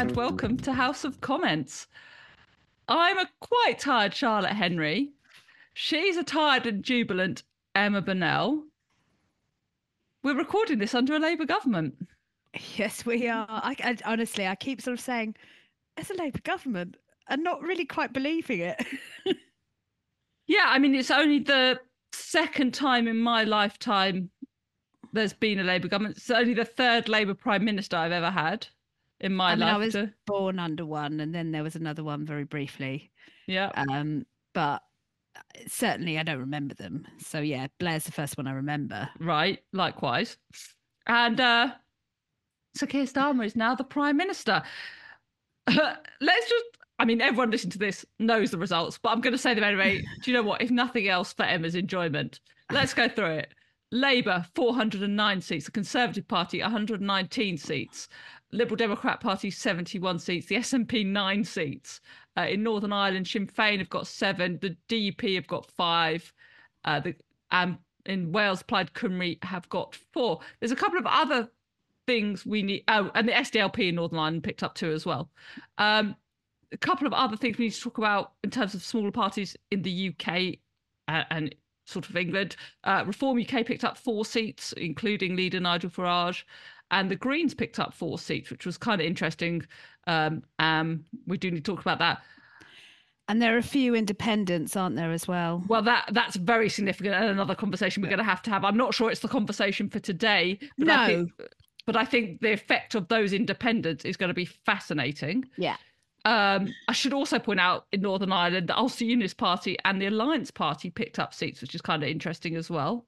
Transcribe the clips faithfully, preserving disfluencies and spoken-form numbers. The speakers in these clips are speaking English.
and welcome to House of Comments. I'm a quite tired Charlotte Henry. She's a tired and jubilant Emma Burnell. We're recording this under a Labour government. Yes, we are. I, I, honestly, I keep sort of saying, it's a Labour government, and not really quite believing it. Yeah, I mean, it's only the second time in my lifetime there's been a Labour government. It's only the third Labour Prime Minister I've ever had in my I mean, life. I was to... born under one, and then there was another one very briefly. Yeah. Um, but certainly I don't remember them. So yeah, Blair's the first one I remember. Right, likewise. And uh, so Keir Starmer is now the Prime Minister. Uh, let's just, I mean, everyone listening to this knows the results, but I'm going to say them anyway. Do you know what? If nothing else for Emma's enjoyment, let's go through it. Labour, four hundred nine seats. The Conservative Party, one hundred nineteen seats. Liberal Democrat Party, seventy-one seats. The S N P, nine seats. Uh, in Northern Ireland, Sinn Féin have got seven. The D U P have got five. Uh, the um, in Wales, Plaid Cymru have got four. There's a couple of other things we need. Oh, and the S D L P in Northern Ireland picked up two as well. Um, a couple of other things we need to talk about in terms of smaller parties in the U K uh, and sort of England. Uh, Reform U K picked up four seats, including leader Nigel Farage. And the Greens picked up four seats, which was kind of interesting. Um, um, we do need to talk about that. And there are a few independents, aren't there, as well? Well, that that's very significant and another conversation we're going to have to have. I'm not sure it's the conversation for today. But no. I think, but I think the effect of those independents is going to be fascinating. Yeah. Um, I should also point out in Northern Ireland, the Ulster Unionist Party and the Alliance Party picked up seats, which is kind of interesting as well.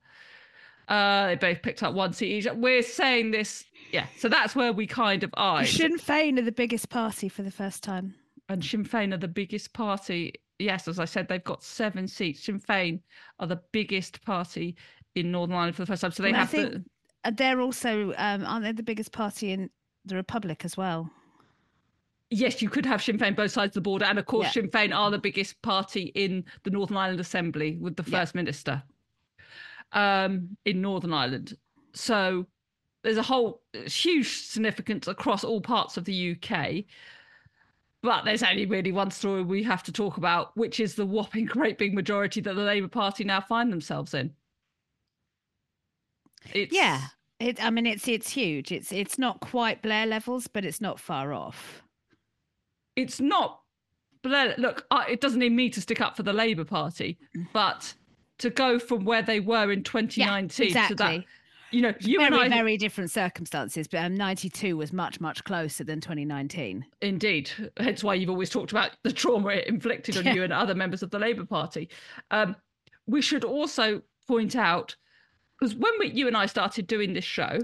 Uh, they both picked up one seat each. We're saying this, yeah, so that's where we kind of are. Sinn Féin are the biggest party for the first time. And Sinn Féin are the biggest party. Yes, as I said, they've got seven seats. Sinn Féin are the biggest party in Northern Ireland for the first time. So they well, have I think to... They're also, um, aren't they the biggest party in the Republic as well? Yes, you could have Sinn Féin both sides of the border. And of course, yeah. Sinn Féin are the biggest party in the Northern Ireland Assembly with the First yeah. Minister um, in Northern Ireland. So there's a whole huge significance across all parts of the U K. But there's only really one story we have to talk about, which is the whopping great big majority that the Labour Party now find themselves in. It's... Yeah, it, I mean, it's it's huge. It's it's not quite Blair levels, but it's not far off. It's not Blair. Look, I, it doesn't need me to stick up for the Labour Party, but to go from where they were in twenty nineteen yeah, exactly. to that, you know, you very, and I, very different circumstances, but um, ninety-two was much, much closer than twenty nineteen. Indeed. Hence why you've always talked about the trauma it inflicted on yeah. you and other members of the Labour Party. Um, we should also point out, because when we, you and I started doing this show,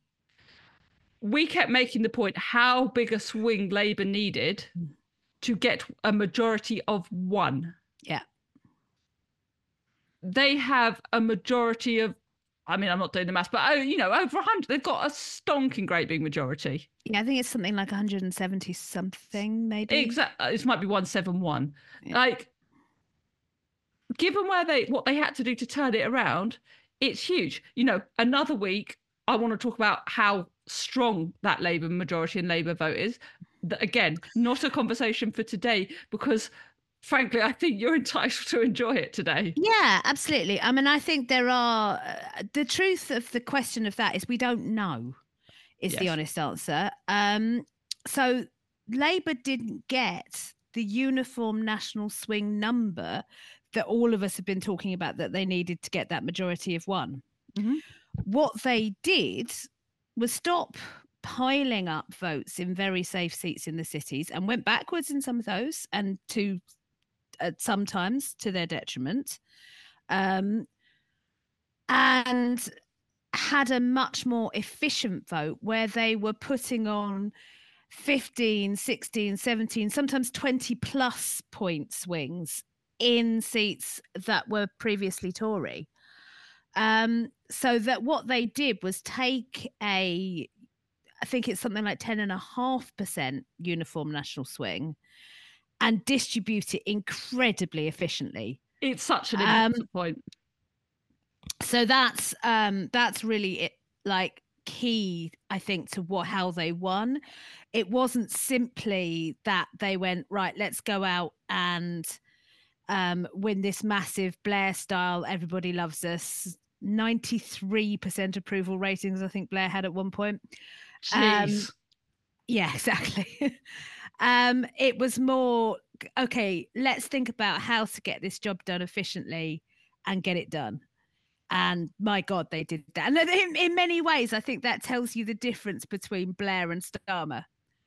we kept making the point how big a swing Labour needed to get a majority of one. Yeah. They have a majority of, I mean, I'm not doing the maths, but, oh, you know, over one hundred. They've got a stonking great big majority. Yeah, I think it's something like one hundred seventy something, maybe. Exactly. This might be one seventy-one. Yeah. Like, given where they, what they had to do to turn it around, it's huge. You know, another week, I want to talk about how strong that Labour majority and Labour vote is. Again, not a conversation for today, because frankly, I think you're entitled to enjoy it today. Yeah, absolutely. I mean, I think there are, uh, the truth of the question of that is we don't know, is yes. the honest answer. Um, so Labour didn't get the uniform national swing number that all of us have been talking about that they needed to get that majority of one. Mm-hmm. What they did was stop piling up votes in very safe seats in the cities and went backwards in some of those, and to uh, sometimes to their detriment, um, and had a much more efficient vote where they were putting on fifteen, sixteen, seventeen, sometimes twenty plus point swings in seats that were previously Tory. Um, so that what they did was take a, I think it's something like ten and a half percent uniform national swing and distribute it incredibly efficiently. It's such an important um, point. So that's, um, that's really it. Like, key, I think, to what how they won. It wasn't simply that they went, right, let's go out and um, win this massive Blair style, everybody loves us, ninety-three percent approval ratings, I think Blair had at one point. Jeez. Um, yeah, exactly. um, it was more, okay, let's think about how to get this job done efficiently and get it done. And my God, they did that. And in, in many ways, I think that tells you the difference between Blair and Starmer.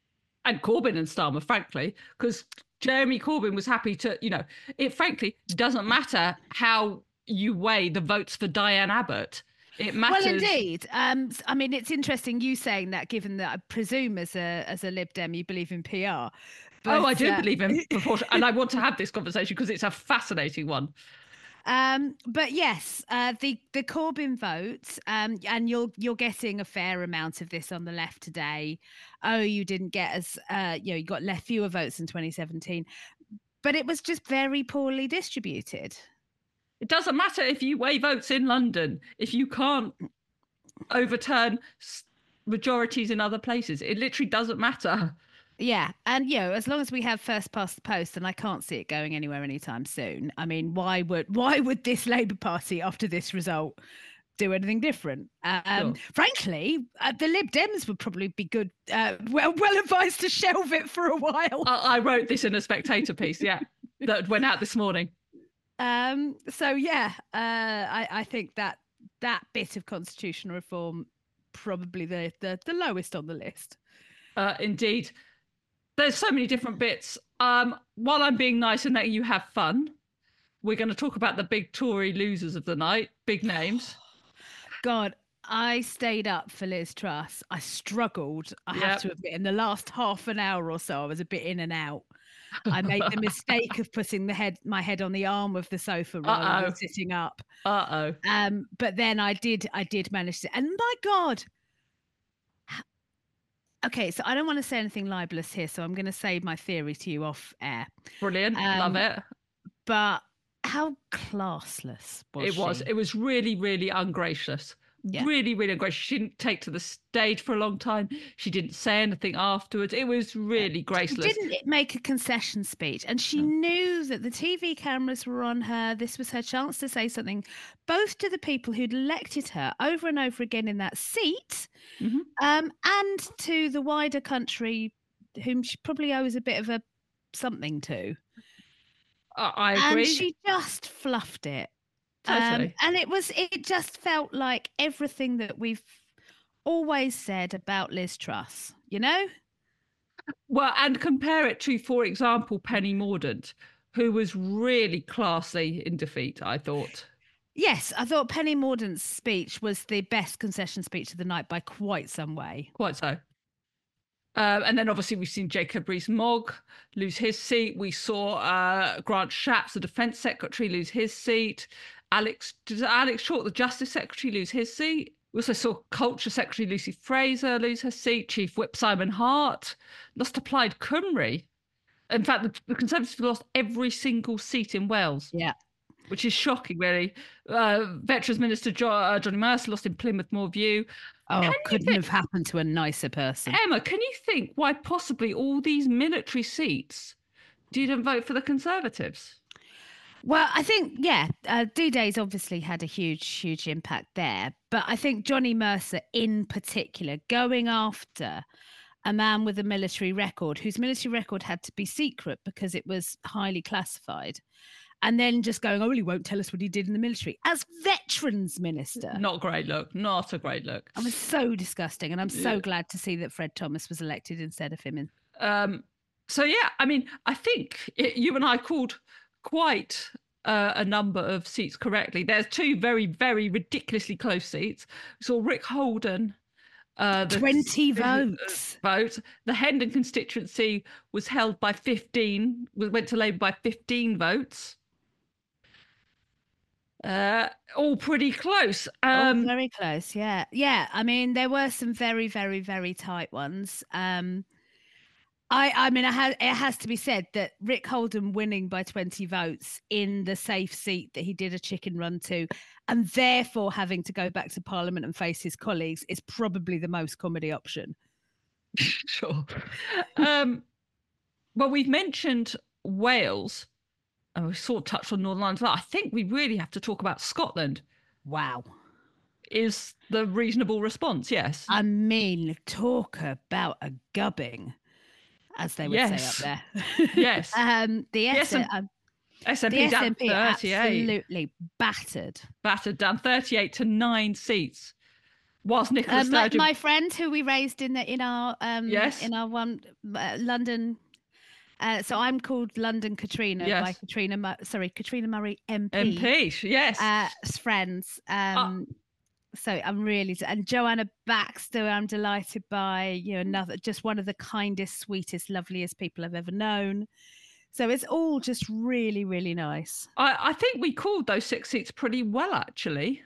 And Corbyn and Starmer, frankly, because Jeremy Corbyn was happy to, you know, it frankly doesn't matter how you weigh the votes for Diane Abbott. It matters. Well, indeed. Um, I mean, it's interesting you saying that, given that I presume as a as a Lib Dem you believe in P R. But, oh, I do uh, believe in proportion, and I want to have this conversation because it's a fascinating one. Um, but yes, uh, the the Corbyn vote, um, and you're you're getting a fair amount of this on the left today. Oh, you didn't get as uh, you know, you got left fewer votes in twenty seventeen, but it was just very poorly distributed. It doesn't matter if you weigh votes in London if you can't overturn majorities in other places. It literally doesn't matter. Yeah, and you know, as long as we have first past the post, and I can't see it going anywhere anytime soon. I mean, why would why would this Labour Party, after this result, do anything different? Um, sure. Frankly, uh, the Lib Dems would probably be good, uh, well, well advised to shelve it for a while. I, I wrote this in a Spectator piece, yeah, that went out this morning. Um, so yeah, uh, I, I think that that bit of constitutional reform probably the the, the lowest on the list. Uh, indeed. There's so many different bits. Um, while I'm being nice and letting you have fun, we're going to talk about the big Tory losers of the night, big names. God, I stayed up for Liz Truss. I struggled, I yep. have to admit. In the last half an hour or so, I was a bit in and out. I made the mistake of putting the head, my head on the arm of the sofa rather Uh-oh. than sitting up. Uh-oh. Um, but then I did, I did manage to, and my God. Okay, so I don't want to say anything libelous here, so I'm going to say my theory to you off air. Brilliant, um, love it. But how classless was it she? was. It was really, really ungracious. Yeah. Really, really ungracious. She didn't take to the stage for a long time. She didn't say anything afterwards. It was really graceless. She didn't make a concession speech, and she no. knew that the T V cameras were on her. This was her chance to say something, both to the people who'd elected her over and over again in that seat, mm-hmm. um, and to the wider country, whom she probably owes a bit of a something to. Uh, I agree. And she just fluffed it. Totally. Um, and it was, it just felt like everything that we've always said about Liz Truss, you know? Well, and compare it to, for example, Penny Mordaunt, who was really classy in defeat, I thought. Yes, I thought Penny Mordaunt's speech was the best concession speech of the night by quite some way. Quite so. Uh, and then obviously we've seen Jacob Rees-Mogg lose his seat. We saw uh, Grant Shapps, the Defence Secretary, lose his seat. Alex, did Alex Chalk, the Justice Secretary, lose his seat? We also saw Culture Secretary Lucy Fraser lose her seat. Chief Whip Simon Hart lost to Plaid Cymru. In fact, the, the Conservatives lost every single seat in Wales. Yeah. Which is shocking, really. Uh, Veterans Minister jo- uh, Johnny Mercer lost in Plymouth Moorview. Oh, can couldn't think, have happened to a nicer person. Emma, can you think why possibly all these military seats didn't vote for the Conservatives? Well, I think, yeah, uh, D-Day's obviously had a huge, huge impact there. But I think Johnny Mercer in particular, going after a man with a military record, whose military record had to be secret because it was highly classified, and then just going, oh, well, he won't tell us what he did in the military as Veterans Minister. Not a great look. Not a great look. I was so disgusting. And I'm so yeah. glad to see that Fred Thomas was elected instead of him. Um, so, yeah, I mean, I think it, you and I called quite uh, a number of seats correctly. There's two very, very ridiculously close seats. We saw Rick Holden. Uh, the, twenty votes. Uh, vote. The Hendon constituency was held by fifteen, went to Labour by fifteen votes. Uh, all pretty close. Um, all very close, yeah. Yeah, I mean, there were some very, very, very tight ones. Um, I, I mean, it has, it has to be said that Rick Holden winning by twenty votes in the safe seat that he did a chicken run to, and therefore having to go back to Parliament and face his colleagues, is probably the most comedy option. Sure. Um, well, we've mentioned Wales, and we sort of touched on Northern Ireland as well. I think we really have to talk about Scotland. Wow. Is the reasonable response, yes. I mean, talk about a gubbing, as they would yes. say up there. Yes. um, the yes, S- um, S N P the down S N P thirty-eight. Absolutely battered. Battered down thirty-eight to nine seats. Whilst Nicola um, Sturgeon... my, my friend who we raised in the in our um yes. in our one uh, London... Uh, so I'm called London Katrina yes. by Katrina, Mu- sorry, Katrina Murray M P. M P, yes. Uh, friends. Um, oh. So I'm really, and Joanna Baxter, I'm delighted by, you know, another, just one of the kindest, sweetest, loveliest people I've ever known. So it's all just really, really nice. I, I think we called those six seats pretty well, actually.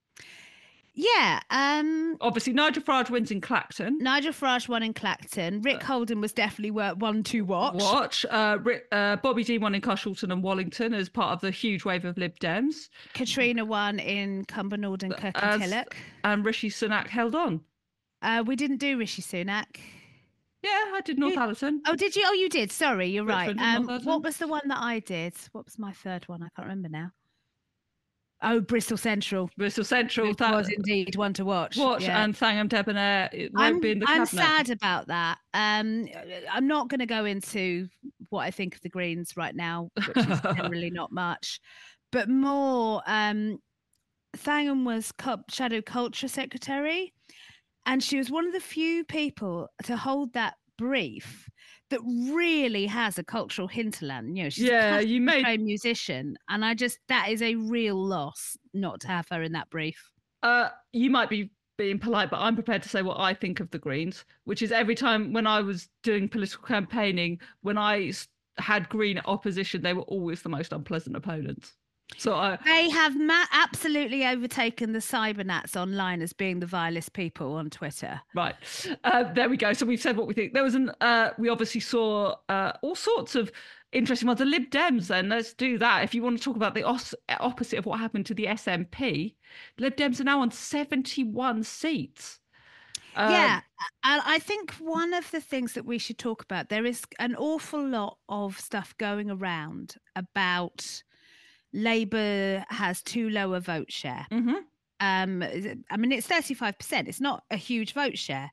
Yeah. Um, Obviously, Nigel Farage wins in Clacton. Nigel Farage won in Clacton. Rick uh, Holden was definitely one to watch. Watch. Uh, Rick, uh, Bobby Dean won in Cushelton and Wallington as part of the huge wave of Lib Dems. Katrina won in Cumbernauld and Kirkintilloch. And Rishi Sunak held on. Uh, we didn't do Rishi Sunak. Yeah, I did Northallerton. Oh, did you? Oh, you did. Sorry, you're Richmond right. Um, what was the one that I did? What was my third one? I can't remember now. Oh, Bristol Central. Bristol Central. Which that was indeed one to watch. Watch yeah. and Thangham Debonair. It won't I'm, be in the I'm cabinet. sad about that. Um, I'm not going to go into what I think of the Greens right now, which is generally not much, but more. Um, Thangham was Shadow Culture Secretary, and she was one of the few people to hold that brief that really has a cultural hinterland. You know, she's yeah, a you made trained musician, and I just that is a real loss not to have her in that brief. Uh, you might be being polite, but I'm prepared to say what I think of the Greens, which is every time when I was doing political campaigning, when I had Green opposition, they were always the most unpleasant opponents. So I, they have ma- absolutely overtaken the cybernats online as being the vilest people on Twitter. Right. Uh, there we go. So we've said what we think. There was an, uh, we obviously saw uh, all sorts of interesting ones. The Lib Dems, then, let's do that. If you want to talk about the os- opposite of what happened to the S N P, Lib Dems are now on seventy-one seats. Um, yeah, and I think one of the things that we should talk about, there is an awful lot of stuff going around about Labour has too low a vote share. Mm-hmm. Um, I mean, it's thirty-five percent. It's not a huge vote share.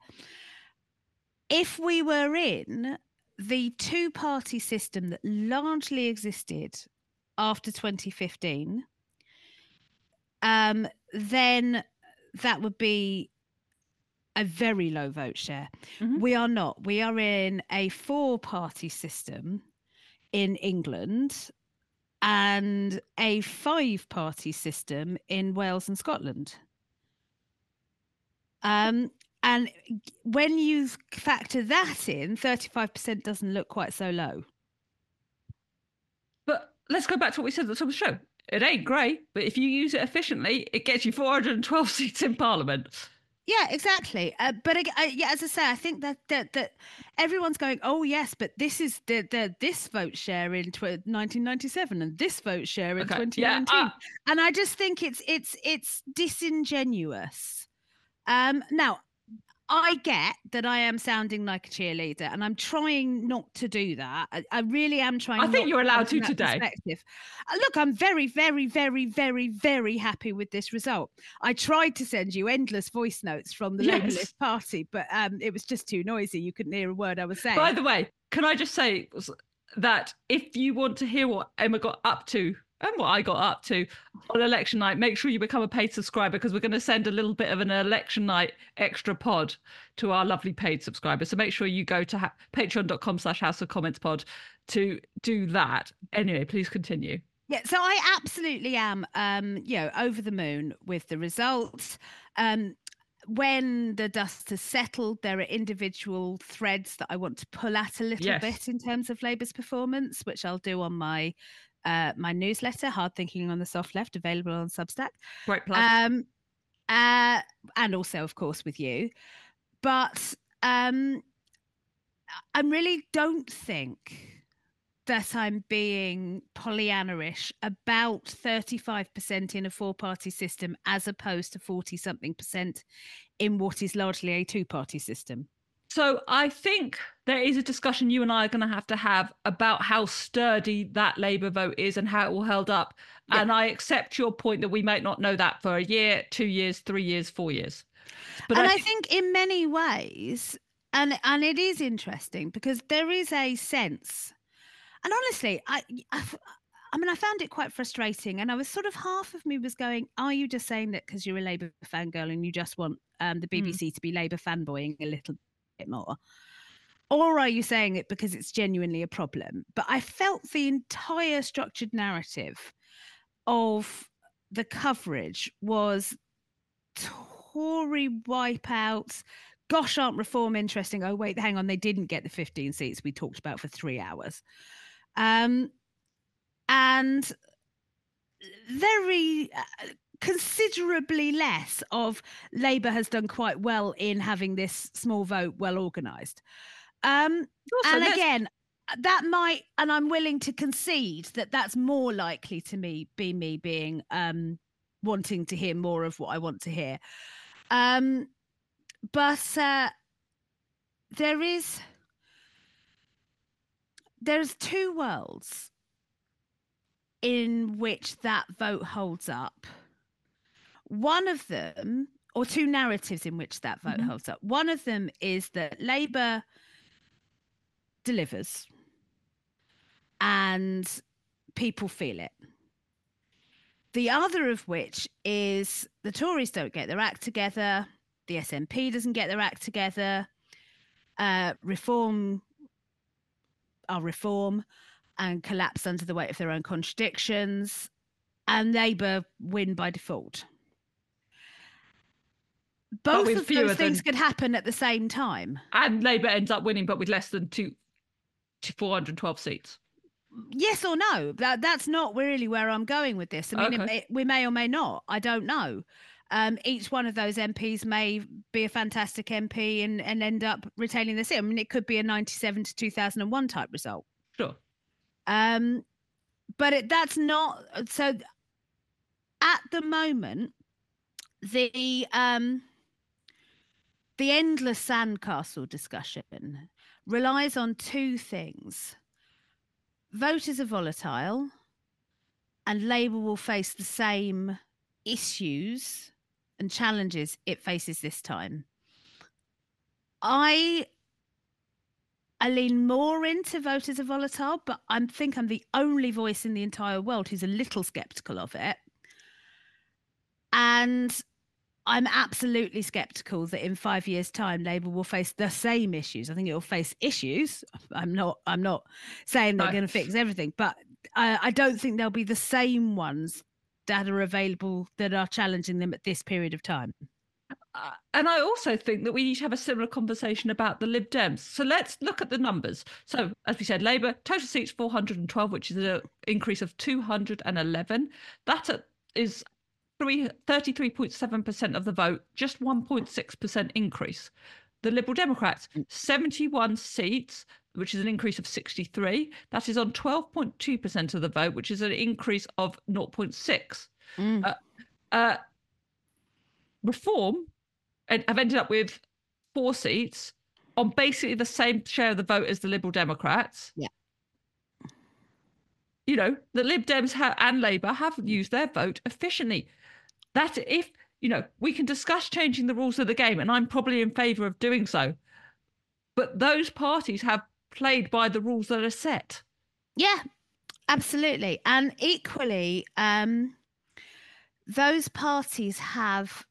If we were in the two-party system that largely existed after twenty fifteen, um, then that would be a very low vote share. Mm-hmm. We are not. We are in a four-party system in England and a five-party system in Wales and Scotland. Um, and when you factor that in, thirty-five percent doesn't look quite so low. But let's go back to what we said at the top of the show. It ain't great, but if you use it efficiently, it gets you four hundred twelve seats in Parliament. Yeah, exactly. Uh, but uh, yeah, as I say, I think that that that everyone's going, oh yes, but this is the the this vote share in tw- nineteen ninety-seven and this vote share in okay. twenty nineteen, yeah, uh, and I just think it's it's it's disingenuous. Um, now, I get that I am sounding like a cheerleader, and I'm trying not to do that. I, I really am trying. I think not you're allowed to, to today. Perspective. Uh, look, I'm very, very, very, very, very happy with this result. I tried to send you endless voice notes from the yes. Labour Party, but um, it was just too noisy. You couldn't hear a word I was saying. By the way, can I just say that if you want to hear what Emma got up to and what I got up to on election night, make sure you become a paid subscriber, because we're going to send a little bit of an election night extra pod to our lovely paid subscribers. So make sure you go to ha- patreon.com slash house of comments pod to do that. Anyway, please continue. Yeah, so I absolutely am, um, you know, over the moon with the results. Um, when the dust has settled, there are individual threads that I want to pull at a little yes. bit in terms of Labour's performance, which I'll do on my Uh, my newsletter, Hard Thinking on the Soft Left, available on Substack. Great plug. Um, uh, and also, of course, with you. But um, I really don't think that I'm being Pollyanna-ish about thirty-five percent in a four-party system as opposed to forty-something percent in what is largely a two-party system. So I think there is a discussion you and I are going to have to have about how sturdy that Labour vote is and how it will hold up. Yeah. And I accept your point that we might not know that for a year, two years, three years, four years. But and I, th- I think in many ways, and and it is interesting because there is a sense, and honestly, I, I, I mean, I found it quite frustrating, and I was sort of half of me was going, "Are you just saying that because you're a Labour fangirl and you just want um, the B B C mm. to be Labour fanboying a little bit more, or are you saying it because it's genuinely a problem?" But I felt the entire structured narrative of the coverage was Tory wipeouts. Gosh, aren't reform interesting? Oh, wait, hang on. They didn't get the fifteen seats we talked about for three hours. Um, and very uh, considerably less of Labour has done quite well in having this small vote well organised. Um, and again, that might, and I'm willing to concede that that's more likely to me be me being um, wanting to hear more of what I want to hear. Um, but uh, there is, there's two worlds in which that vote holds up. One of them, or two narratives in which that vote mm-hmm. holds up. One of them is that Labour delivers and people feel it. The other of which is the Tories don't get their act together, the S N P doesn't get their act together, uh, reform are reform and collapse under the weight of their own contradictions, and Labour win by default. Both of those things than... could happen at the same time. And Labour ends up winning, but with less than two, four hundred twelve seats. Yes or no? That that's not really where I'm going with this. I mean, okay. it, it, we may or may not. I don't know. Um, each one of those M Ps may be a fantastic M P and, and end up retaining the seat. I mean, it could be a ninety-seven to two thousand one type result. Sure. Um, but it, that's not so. At the moment, the um, the endless sandcastle discussion relies on two things. Voters are volatile and Labour will face the same issues and challenges it faces this time. I, I lean more into voters are volatile, but I think I'm the only voice in the entire world who's a little sceptical of it. And I'm absolutely sceptical that in five years' time, Labour will face the same issues. I think it will face issues. I'm not. I'm not saying they're no. going to fix everything, but I, I don't think they'll be the same ones that are available that are challenging them at this period of time. Uh, and I also think that we need to have a similar conversation about the Lib Dems. So let's look at the numbers. So, as we said, Labour total seats four hundred twelve, which is an increase of two hundred eleven. That is thirty-three point seven percent of the vote, just one point six percent increase. The Liberal Democrats, seventy-one seats, which is an increase of sixty-three. That is on twelve point two percent of the vote, which is an increase of zero point six. Mm. Uh, uh, Reform have ended up with four seats on basically the same share of the vote as the Liberal Democrats. Yeah. You know, the Lib Dems ha- and Labour have used their vote efficiently. That if, you know, we can discuss changing the rules of the game, and I'm probably in favour of doing so, but those parties have played by the rules that are set. Yeah, absolutely. And equally, um, those parties have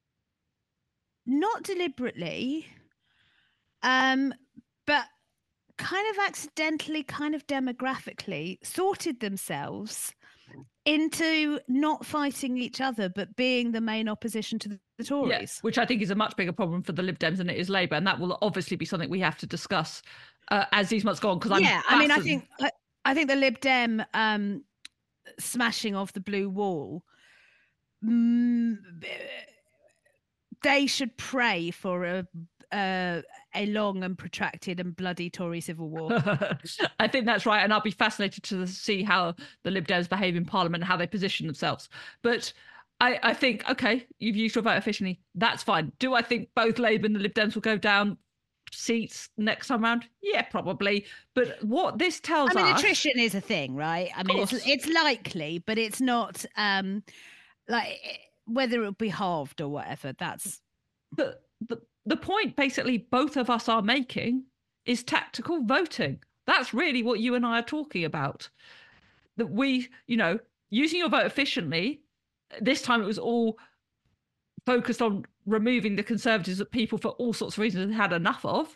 not deliberately, um, but kind of accidentally, kind of demographically sorted themselves into not fighting each other, but being the main opposition to the, the Tories. Yeah, which I think is a much bigger problem for the Lib Dems than it is Labour. And that will obviously be something we have to discuss uh, as these months go on. Because I'm Yeah, I mean, I think, I, I think the Lib Dem um, smashing of the blue wall, mm, they should pray for a, uh, a long and protracted and bloody Tory civil war. I think that's right. And I'll be fascinated to see how the Lib Dems behave in Parliament and how they position themselves. But I, I think, okay, you've used your vote efficiently. That's fine. Do I think both Labour and the Lib Dems will go down seats next time round? Yeah, probably. But what this tells us... I mean, us, attrition is a thing, right? I mean, it's it's likely, but it's not um, like whether it'll be halved or whatever. That's... But the, the point basically both of us are making is tactical voting. That's really what you and I are talking about. That we, you know, using your vote efficiently... This time it was all focused on removing the Conservatives that people for all sorts of reasons had enough of.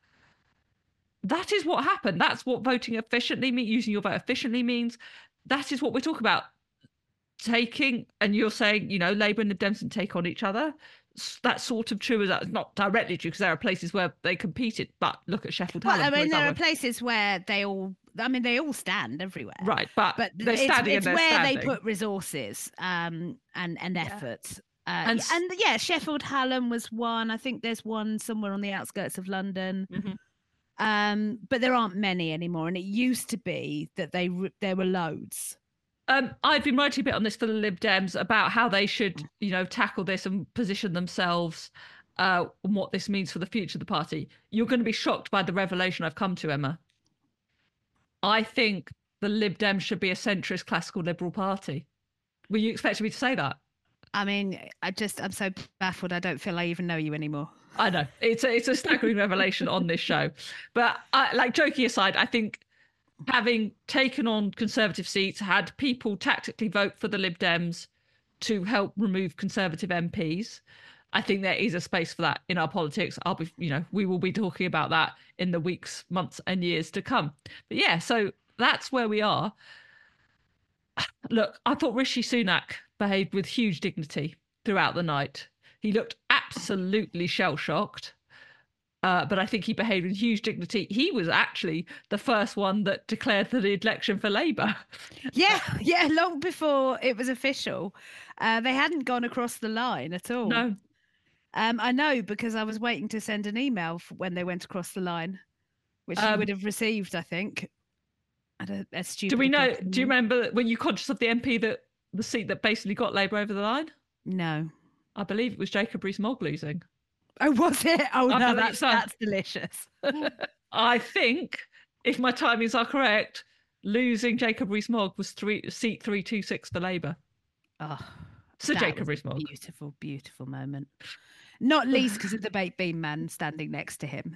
That is what happened. That's what voting efficiently means, using your vote efficiently means. That is what we're talking about. Taking, and you're saying, you know, Labour and the Dems take on each other. That's sort of true, as that not directly true, because there are places where they competed. But look at Sheffield Hallam. Well, I mean, there are places where they all, I mean, they all stand everywhere. Right, but, but they're it's, standing it's and they're where standing. they put resources um, and, and yeah. effort. Uh, and, and yeah, Sheffield Hallam was one. I think there's one somewhere on the outskirts of London. Mm-hmm. Um, but there aren't many anymore. And it used to be that they there were loads. Um, I've been writing a bit on this for the Lib Dems about how they should, you know, tackle this and position themselves uh, and what this means for the future of the party. You're going to be shocked by the revelation I've come to, Emma. I think the Lib Dems should be a centrist classical liberal party. Were you expecting me to say that? I mean, I just, I'm so baffled. I don't feel I even know you anymore. I know. It's a, it's a staggering revelation on this show. But I, like, joking aside, I think having taken on Conservative seats, had people tactically vote for the Lib Dems to help remove Conservative M Ps, I think there is a space for that in our politics. I'll be, you know, we will be talking about that in the weeks, months, and years to come. But yeah, so that's where we are. Look, I thought Rishi Sunak behaved with huge dignity throughout the night. He looked absolutely shell-shocked. Uh, but I think he behaved with huge dignity. He was actually the first one that declared for the election for Labour. Yeah, yeah, long before it was official. Uh, they hadn't gone across the line at all. No. Um, I know, because I was waiting to send an email when they went across the line, which um, you would have received, I think. At a, a stupid do we know? Do you remember, were you conscious of the M P that the seat that basically got Labour over the line? No. I believe it was Jacob Rees-Mogg losing. Oh, was it? Oh, I no, that's, so. that's delicious. I think, if my timings are correct, losing Jacob Rees-Mogg was three, seat three two six for Labour. Oh, so Jacob Rees-Mogg. Beautiful, beautiful moment. Not least because of the baked bean man standing next to him.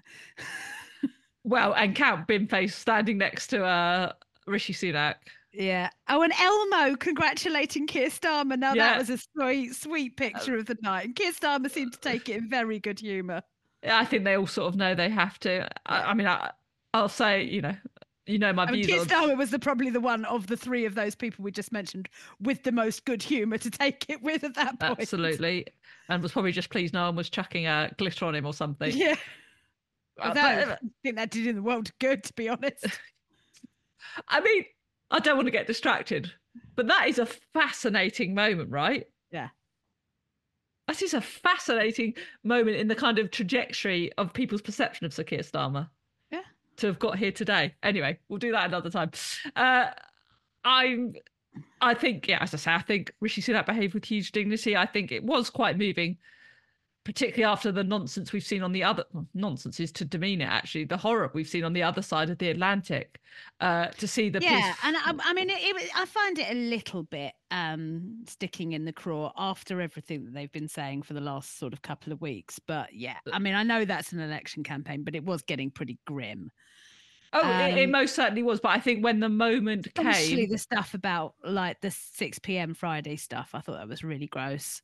Well, and Count Binface standing next to uh, Rishi Sunak. Yeah. Oh, and Elmo congratulating Keir Starmer. Now yeah. that was a sweet, sweet picture of the night. And Keir Starmer seemed to take it in very good humour. I think they all sort of know they have to. Yeah. I, I mean, I, I'll say, you know, you know my I views. Keir on... Starmer was the, probably the one of the three of those people we just mentioned with the most good humour to take it with at that point. Absolutely. And was probably just pleased no one was chucking a glitter on him or something. Yeah. Uh, that, I think that did in the world good, to be honest. I mean, I don't want to get distracted, but that is a fascinating moment, right? Yeah. That is a fascinating moment in the kind of trajectory of people's perception of Sir Keir Starmer. Yeah. To have got here today. Anyway, we'll do that another time. Uh, I'm, I think, yeah, as I say, I think Rishi Sunak behaved with huge dignity. I think it was quite moving, particularly after the nonsense we've seen on the other, well, nonsense is to demean it, actually, the horror we've seen on the other side of the Atlantic, uh, to see the yeah, peace. and I, I mean, it, it, I find it a little bit um, sticking in the craw after everything that they've been saying for the last sort of couple of weeks. But yeah, I mean, I know that's an election campaign, but it was getting pretty grim. Oh, um, it, it most certainly was. But I think when the moment came, especially the stuff about like the six p.m. Friday stuff, I thought that was really gross.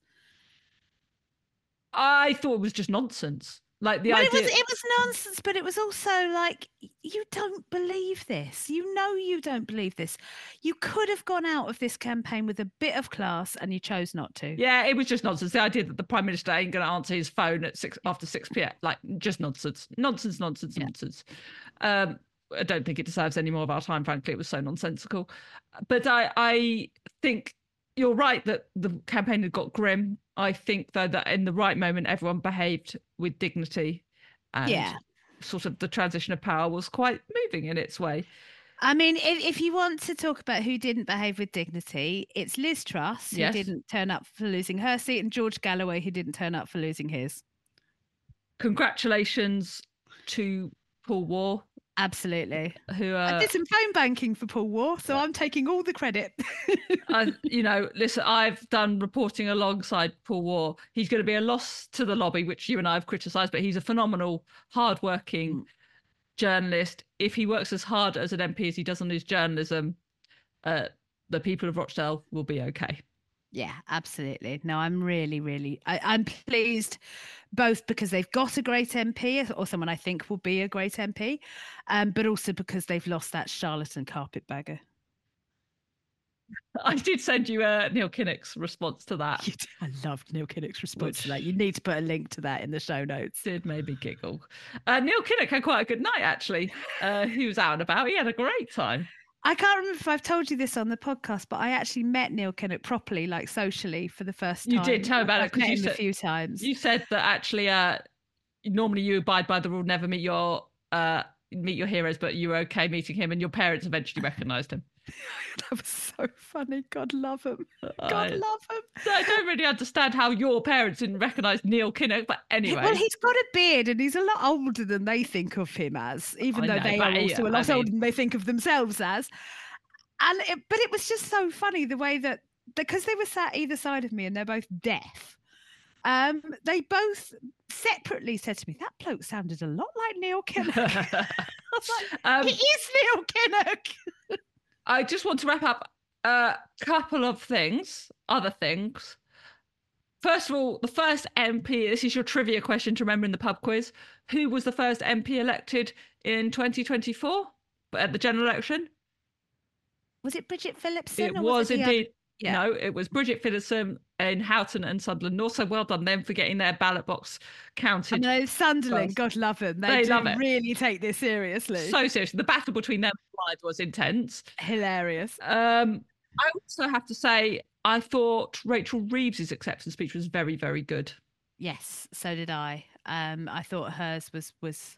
I thought it was just nonsense. Like the well, idea, it was it was nonsense, but it was also like, you don't believe this. You know you don't believe this. You could have gone out of this campaign with a bit of class, and you chose not to. Yeah, it was just nonsense. The idea that the Prime Minister ain't going to answer his phone at six after six p.m. like just nonsense, nonsense, nonsense, yeah. nonsense. Um, I don't think it deserves any more of our time. Frankly, it was so nonsensical. But I, I think you're right that the campaign had got grim. I think, though, that in the right moment, everyone behaved with dignity. and Yeah. sort of the transition of power was quite moving in its way. I mean, if, if you want to talk about who didn't behave with dignity, it's Liz Truss, who Yes. didn't turn up for losing her seat, and George Galloway, who didn't turn up for losing his. Congratulations to Paul War. Absolutely. Who uh, I did some phone banking for Paul War, so I'm taking all the credit. I, you know, listen, I've done reporting alongside Paul War. He's going to be a loss to the lobby, which you and I have criticised, but he's a phenomenal, hard-working mm. journalist. If he works as hard as an M P as he does on his journalism, uh, the people of Rochdale will be okay. Yeah, absolutely. No, I'm really, really, I, I'm pleased both because they've got a great M P or someone I think will be a great M P, um, but also because they've lost that charlatan carpetbagger. I did send you uh, Neil Kinnock's response to that. I loved Neil Kinnock's response Which to that. You need to put a link to that in the show notes. Did make me giggle. Uh, Neil Kinnock had quite a good night, actually. Uh, he was out and about. He had a great time. I can't remember if I've told you this on the podcast, but I actually met Neil Kinnock properly, like socially, for the first time. You did tell about I've it because you met him said a few times. You said that actually, uh, normally you abide by the rule, never meet your uh, meet your heroes, but you were okay meeting him, and your parents eventually recognised him. That was so funny. God love him. God I, love him. I don't really understand how your parents didn't recognise Neil Kinnock, but anyway. Well, he's got a beard and he's a lot older than they think of him as, even I though know, they are also a lot I mean, older than they think of themselves as. And it, but it was just so funny the way that, because they were sat either side of me and they're both deaf, um, they both separately said to me, that bloke sounded a lot like Neil Kinnock. I was like, um, it is Neil Kinnock. I just want to wrap up a couple of things, other things. First of all, the first M P, this is your trivia question to remember in the pub quiz. Who was the first M P elected in twenty twenty-four at the general election? Was it Bridget Phillipson? It was, was it indeed. Yeah. No, it was Bridget Phillipson in Houghton and Sunderland. Also, well done them for getting their ballot box counted. I know, Sunderland, first. God love them. They, they do love it. Really take this seriously. So seriously. The battle between them and was intense. Hilarious. Um, I also have to say, I thought Rachel Reeves's acceptance speech was very, very good. Yes, so did I. Um, I thought hers was was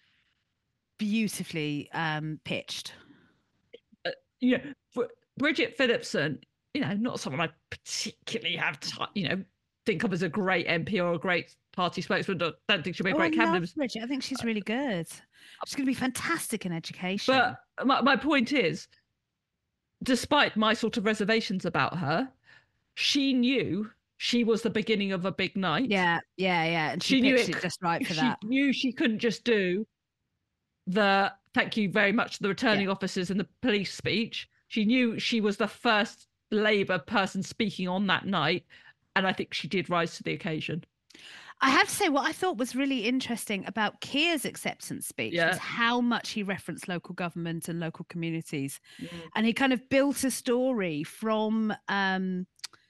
beautifully um, pitched. Uh, you know, Bridget Phillipson, you know, not someone I particularly have to, you know, think of as a great M P or a great party spokesman. Don't, don't think she'll be a oh, great I candidate. Love Bridget. I think she's really good. She's going to be fantastic in education. But my, my point is, despite my sort of reservations about her, she knew she was the beginning of a big night. Yeah, yeah, yeah. And she, she knew it, it just right for she that. She knew she couldn't just do the thank you very much to the returning yeah. officers and the police speech. She knew she was the first Labour person speaking on that night. And I think she did rise to the occasion. I have to say, what I thought was really interesting about Keir's acceptance speech yeah. was how much he referenced local government and local communities. Mm. And he kind of built a story from um,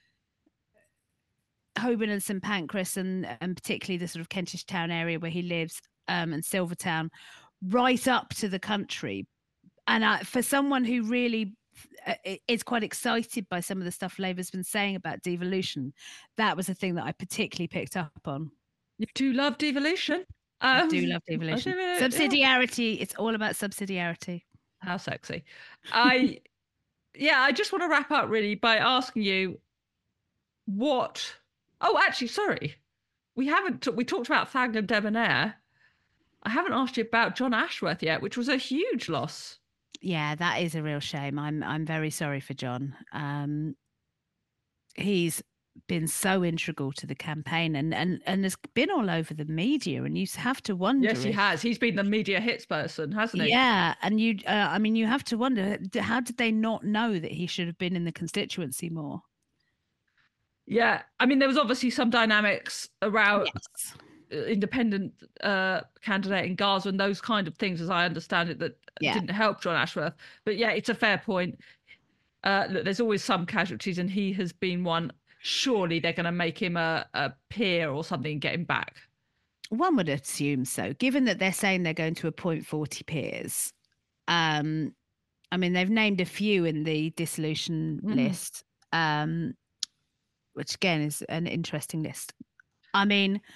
Holborn and St Pancras and, and particularly the sort of Kentish Town area where he lives um, and Silvertown, right up to the country. And uh, for someone who really uh, is quite excited by some of the stuff Labour's been saying about devolution, that was a thing that I particularly picked up on. You do love devolution. Um, I do love devolution. Do, subsidiarity. Yeah. It's all about subsidiarity. How sexy. I, yeah, I just want to wrap up really by asking you what, oh, actually, sorry. We haven't, we talked about Fag and Debonair. I haven't asked you about John Ashworth yet, which was a huge loss. Yeah, that is a real shame. I'm, I'm very sorry for John. Um, he's been so integral to the campaign and, and, and has been all over the media, and you have to wonder. Yes, he if, has. He's been the media hits person, hasn't he? Yeah, and you, uh, I mean, you have to wonder, how did they not know that he should have been in the constituency more? Yeah, I mean, there was obviously some dynamics around yes. independent uh, candidate in Gaza and those kind of things, as I understand it, that yeah. didn't help John Ashworth. But yeah, it's a fair point. Uh, look, there's always some casualties, and he has been one. Surely they're going to make him a, a peer or something and get him back. One would assume so, given that they're saying they're going to appoint forty peers. Um, I mean, they've named a few in the dissolution mm. list, um, which again is an interesting list. I mean,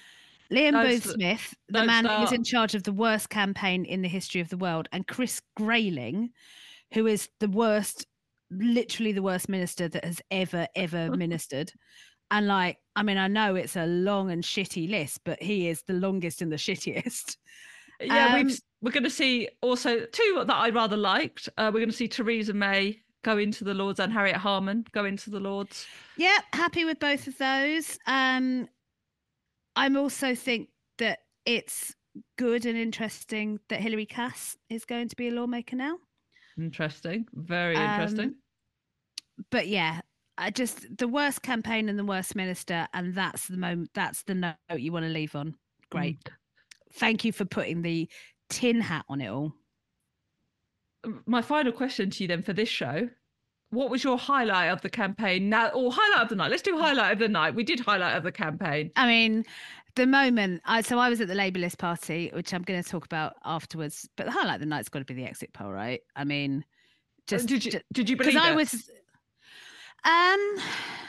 Liam Don't Booth st- Smith, the don't man who was start. in charge of the worst campaign in the history of the world, and Chris Grayling, who is the worst, literally the worst minister that has ever, ever ministered. And like, I mean, I know it's a long and shitty list, but he is the longest and the shittiest. Yeah, Um, we've we're going to see also two that I rather liked. Uh, we're going to see Theresa May go into the Lords and Harriet Harman go into the Lords. Yeah, happy with both of those. Um, I'm also think that it's good and interesting that Hilary Cass is going to be a lawmaker now. Interesting, very Um, interesting. But yeah, I just the worst campaign and the worst minister, and that's the moment. That's the note you want to leave on. Great. Mm. Thank you for putting the tin hat on it all. My final question to you then for this show: what was your highlight of the campaign now, or highlight of the night? Let's do highlight of the night. We did highlight of the campaign. I mean, the moment I so I was at the Labourlist party, which I'm going to talk about afterwards. But the highlight of the night's got to be the exit poll, right? I mean, just did you just, did you believe it? Because I was, um,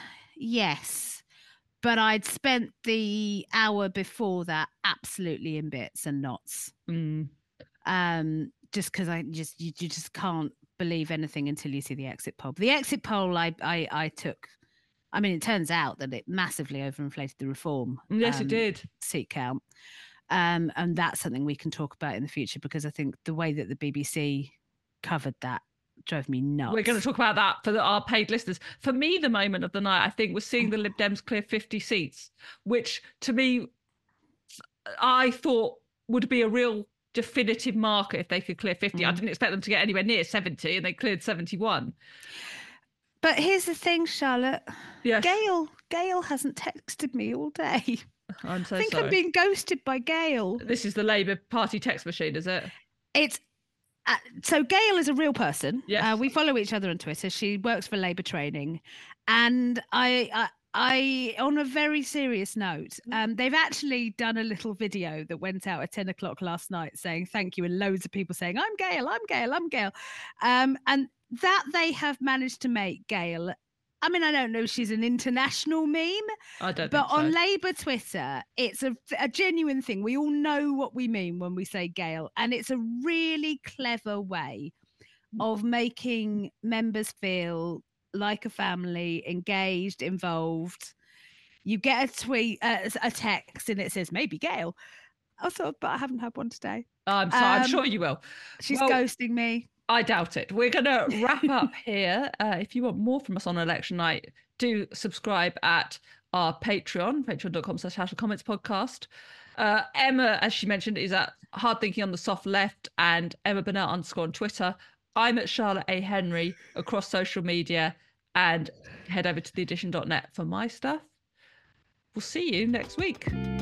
yes, but I'd spent the hour before that absolutely in bits and knots. Mm. Um, just because I just you, you just can't believe anything until you see the exit poll. The exit poll I I, I took. I mean, it turns out that it massively overinflated the reform. Yes, um, it did. Seat count. Um, and that's something we can talk about in the future, because I think the way that the B B C covered that drove me nuts. We're going to talk about that for the, our paid listeners. For me, the moment of the night, I think, was seeing the Lib Dems clear fifty seats, which to me, I thought would be a real definitive marker if they could clear fifty. Mm. I didn't expect them to get anywhere near seventy, and they cleared seventy-one. But here's the thing, Charlotte. Yes. Gail, Gail hasn't texted me all day. I'm so I think sorry. I'm being ghosted by Gail. This is the Labour Party text machine, is it? It's uh, so Gail is a real person. Yes. Uh, we follow each other on Twitter. She works for Labour Training, and I, I, I, on a very serious note, um, they've actually done a little video that went out at ten o'clock last night saying thank you, and loads of people saying I'm Gail, I'm Gail, I'm Gail, um, and that they have managed to make Gail. I mean, I don't know if she's an international meme, I don't but think so. on Labour Twitter, it's a, a genuine thing. We all know what we mean when we say Gail, and it's a really clever way of making members feel like a family, engaged, involved. You get a tweet, uh, a text, and it says, maybe Gail. I thought, but I haven't had one today. Oh, I'm sorry. Um, I'm sure you will. She's well, ghosting me. I doubt it. We're going to wrap up here. Uh, if you want more from us on election night, do subscribe at our Patreon, patreon.com slash House of Comments podcast. Uh, Emma, as she mentioned, is at Hard Thinking on the Soft Left, and Emma Burnell underscore on Twitter. I'm at Charlotte A. Henry across social media, and head over to the edition dot net for my stuff. We'll see you next week.